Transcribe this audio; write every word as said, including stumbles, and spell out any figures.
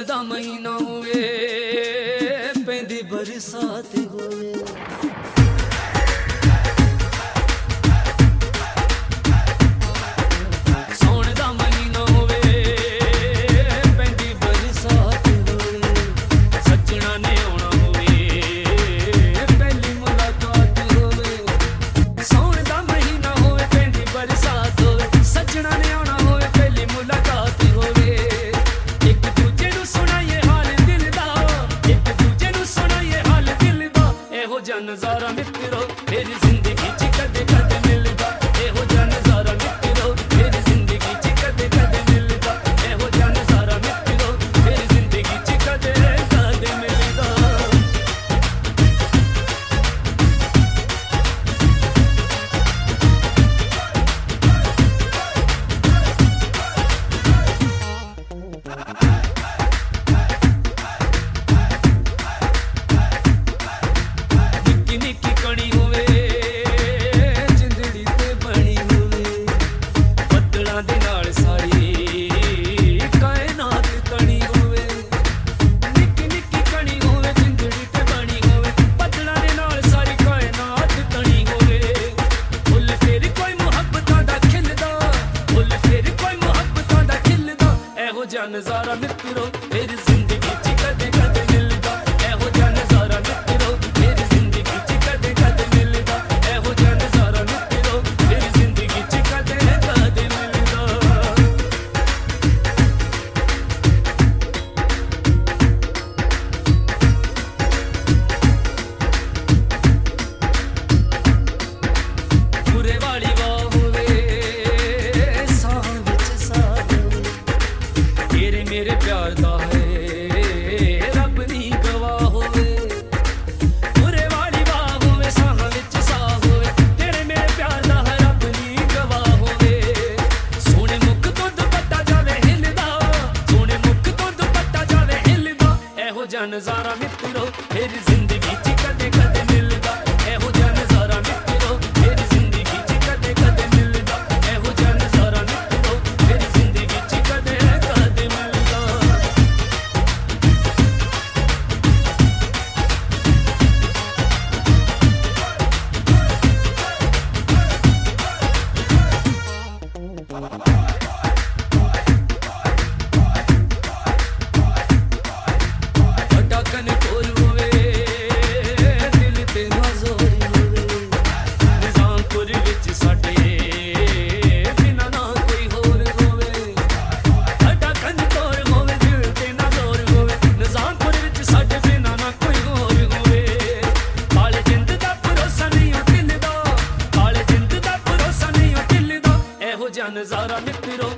दा महीना होवे पैंदी बरसात होवे सौण दा महीना होवे पैंदी बरसात होवे सजना ने आउणा होवे पहली मुलाकात होवे सौण दा महीना होवे पैंदी बरसात होवे सजना ने आउणा होवे पहली मुलाकात होवे एक दूजे नू सुणाइए हाल दिल दा एक दूजे नू सुणाइए हाल दिल दा एहो जिहा नज़ारा मित्रो मेरी जिंदगी च कदे कदे मिलदा एहो जिहा नज़ारा मित्रो मेरी जिंदगी च कदे कदे मिलदा एहो जिहा नज़ारा मित्रो मेरी जिंदगी च कदे कदे मिलदा निक्की निक्की कणी होवे जिंदड़ी ते बनी होवे ਬੱਦਲਾਂ ਦੇ ਨਾਲ ਸਾਰੀ ਕਾਇਨਾਤ ਤਣੀ ਹੋਵੇ ਨਿੱਕੀ ਨਿੱਕੀ ਕਣੀ ਹੋਵੇ ਜਿੰਦੜੀ ਤੇ ਬਣੀ ਹੋਵੇ ਬੱਦਲਾਂ ਦੇ ਨਾਲ ਸਾਰੀ ਕਾਇਨਾਤ ਤਣੀ ਹੋਵੇ ਫੁੱਲ ਫੇਰ ਕੋਈ ਮੁਹੱਬਤਾਂ ਦਾ ਖਿਲਦਾ ਫੁੱਲ ਫੇਰ ਕੋਈ ਮੁਹੱਬਤਾਂ ਦਾ ਖਿਲਦਾ ਇਹੋ ਜਿਹਾ ਨਜ਼ਾਰਾ ਮਿੱਤਰੋ ਮੇਰੀ ਜ਼ਿੰਦਗੀ 'ਚ ਕਦੇ ਕਦੇ ਮਿਲਦਾ ਇਹੋ ਜਿਹਾ ਨਜ਼ਾਰਾ ਮਿੱਤਰੋ ਮੇਰੀ ਜ਼ਿੰਦਗੀ 'ਚ ਕਦੇ ਕਦੇ ਮਿਲਦਾ ਇਹੋ ਜਿਹਾ ਨਜ਼ਾਰਾ ਮਿੱਤਰੋ ਮੇਰੀ ਜ਼ਿੰਦਗੀ 'ਚ ਕਦੇ ਕਦੇ ਮਿਲਦਾ ਪੂਰੇ ਵਾਲੀ ਵਾਹ ਹੋਵੇ ਸਾਹ ਵਿੱਚ ਸਾਹ ਹੋਵੇ ਤੇਰੇ ਮੇਰੇ ਪਿਆਰ ਦਾ ਹੈ ਰੱਬ ਨੀ ਗਵਾਹ ਹੋਵੇ ਪੂਰੇ ਵਾਲੀ ਵਾਹ ਹੋਵੇ ਸਾਹ ਵਿੱਚ ਸਾਹ ਹੋਵੇ ਤੇਰੇ ਮੇਰੇ ਪਿਆਰ ਦਾ ਹੈ ਰੱਬ ਨੀ ਗਵਾਹ ਹੋਵੇ ਸੋਹਣੇ ਮੁੱਖ ਤੋਂ ਦੁਪੱਟਾ ਜਾਵੇ ਹਿੱਲਦਾ ਸੋਹਣੇ ਮੁੱਖ ਤੋਂ ਦੁਪੱਟਾ ਜਾਵੇ ਹਿੱਲਦਾ ਇਹੋ ਜਿਹਾ ਨਜ਼ਾਰਾ ਮਿੱਤਰੋ ਮੇਰੀ ਜ਼ਿੰਦਗੀ 'ਚ ਕਦੇ ਕਦੇ ਮਿਲਦਾ ਇਹੋ ਜਿਹਾ ਨਜ਼ਾਰਾ ਮਿੱਤਰੋ ਮੇਰੀ ਜ਼ਿੰਦਗੀ 'ਚ ਕਦੇ ਕਦੇ ਮਿਲਦਾ ਇਹੋ ਜਿਹਾ ਨਜ਼ਾਰਾ ਮਿੱਤਰੋ ਮੇਰੀ ਜ਼ਿੰਦਗੀ 'ਚ ਕਦੇ ਕਦੇ ਮਿਲਦਾ ਵੱਡਾ ਕਨਕੋਰ ਹੋਵੇ ਦਿਲ ਤੇ ਨਜ਼ਰ ਹੋਵੇ ਨਿਜ਼ਾਮਪੁਰ ਵਿੱਚ ਸਾਡੇ ਬਿਨਾਂ ਨਾ ਕੋਈ ਹੋਰ ਹੋਵੇ ਵੱਡਾ ਕਨਕੋਰ ਹੋਵੇ ਦਿਲ ਤੇ ਨਜ਼ਰ ਹੋਵੇ ਨਿਜ਼ਾਮਪੁਰ ਵਿੱਚ ਸਾਡੇ ਬਿਨਾਂ ਨਾ ਕੋਈ ਹੋਰ ਹੋਵੇ ਕਾਲੇ ਜਿੰਦ ਦਾ ਭਰੋਸਾ ਨਹੀਂ ਉਹ ਦਿਲ ਦਾ ਕਾਲੇ ਜਿੰਦ ਦਾ ਭਰੋਸਾ ਨਹੀਂ ਉਹ ਦਿਲ ਦਾ ਇਹੋ ਜਿਹਾ ਨਜ਼ਾਰਾ ਮਿੱਤਰੋ